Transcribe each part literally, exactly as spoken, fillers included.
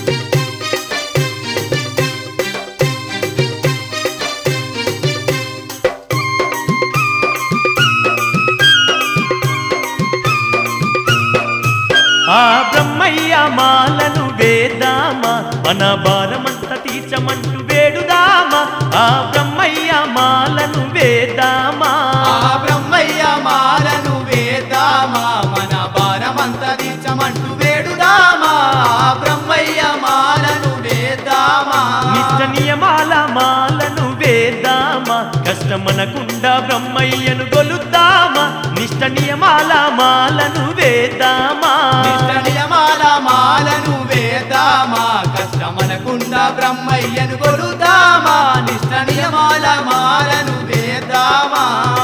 ఆ బ్రహ్మయ్య మాలను వేదామా మన భారమంత తీర్చమంటూ వేడుదామా ఆ బ్రహ్మయ్య మాలను వేదామా ఆ బ్రహ్మయ్య మాలను వేదామా మన భారమంత తీర్చమంటూ వేడుదామా ఆ బ్రహ్మయ్య మాలను వేదామా నిష్ట నియమాల మాలను వేదామా కష్టమనకుండా బ్రహ్మయ్యను గొలుద్దామా నిష్ట నియమాల మాలను వేదామా నిష్ట నియమాల మాలను వేదామా కష్టమనకుండా బ్రహ్మయ్యను కొలుదామా నిష్ట నియమాల మాలను వేదామా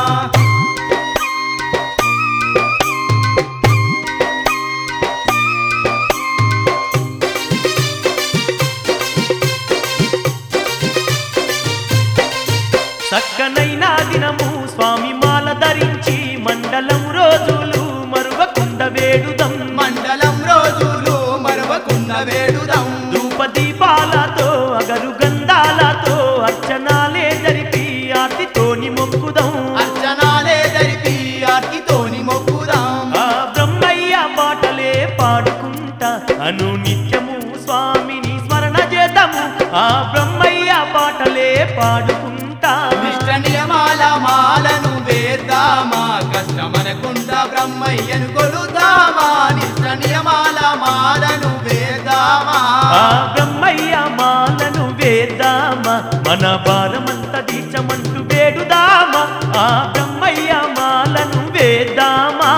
చక్కనైనా దినము స్వామి మాల ధరించి మండలం రోజులు మరువకుండ వేడుదం మండలం రోజులు మరవకుండ వేడుదాం ధూపదీపాలతో అగరు గంధాలతో అర్చనాలే జరిపి ఆర్తితోని మొక్కుదాం అర్చనాలే జరిపి ఆర్తితోని మొక్కుదాం ఆ బ్రహ్మయ్య పాటలే పాడుకుంటా అను నిత్యము స్వామిని స్మరణ చేద్దాము ఆ బ్రహ్మయ్య పాటలే పాడుకుంటా నిష్ట నియమాల మాలను వేద్దామా కష్టమనకుండా బ్రహ్మయ్యను కొలుదామా నిష్ట నియమాల మాలను వేద్దామా ఆ బ్రహ్మయ్య మాలను వేద్దామా మన భారమంత తీర్చమంటూ వేడుదామా ఆ బ్రహ్మయ్య మాలను వేద్దామా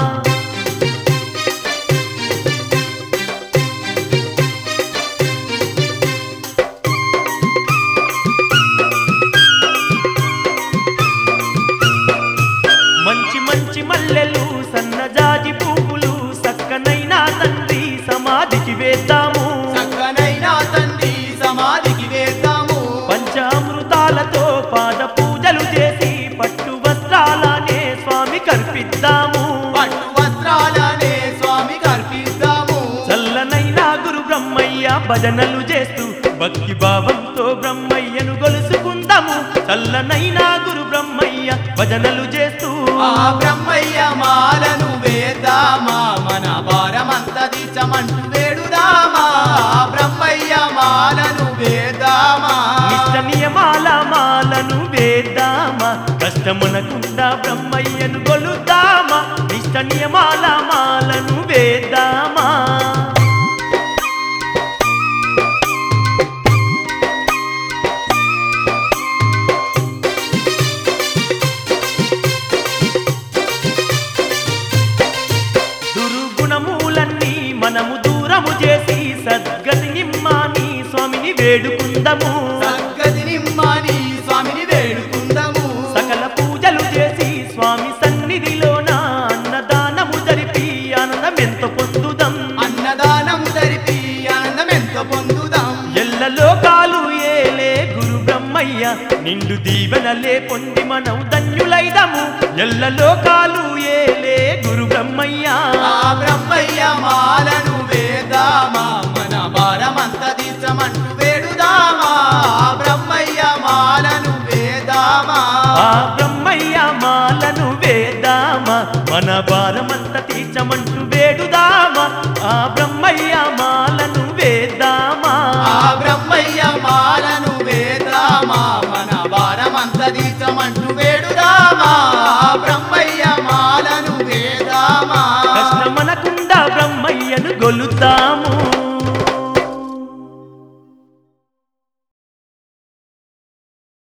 మంచి మంచి మల్లెలు సన్నజాజి పువ్వులు సక్కనైనా తండ్రి సమాధికి వేద్దాము చక్కనైనా తండ్రి సమాధికి వేద్దాము పంచామృతాలతో పాద పూజలు చేసి పట్టు వస్త్రాలనే స్వామి కర్పిద్దాము పట్టు వస్త్రాలనే స్వామి కర్పిద్దాము చల్లనైనా గురు బ్రహ్మయ్య భజనలు చేస్తూ భక్తి భావంతో బ్రహ్మయ్యను గొలుసుకుందాము చల్లనైనా గురు బ్రహ్మయ్య భజనలు చేస్తూ ఆ బ్రహ్మయ్య మాలను వేద్దామా మన భారమంత తీర్చమంటూ వేడుదామా ఆ బ్రహ్మయ్య మాలను వేద్దామా నిష్ట నియమాల మాలను వేద్దామా కష్టమునకుండా బ్రహ్మయ్యను గొలుద్దామా నిష్ట నియమాల మాలను వేద్దామా దుర్గుణములన్నీ మనము దూరము చేసి సద్గతి నిమ్మాని స్వామిని వేడుకుందము సద్గతి నిమ్మని స్వామిని వేడుకుందాము సకల పూజలు చేసి స్వామి సన్నిధిలోన అన్నదానము జరిపి ఆనందమెంతో పొందుదాం అన్నదానం జరిపి ఆనందం ఎంతో పొందుదాం ఎల్ల లోకాలు ఏలే గురు బ్రహ్మయ్య నిండు దీవెనలే పొంది మనం ధన్యులైదము ఎల్ల లోకాలు ఏలే గురు బ్రహ్మయ్య ఆ బ్రహ్మయ్య మాల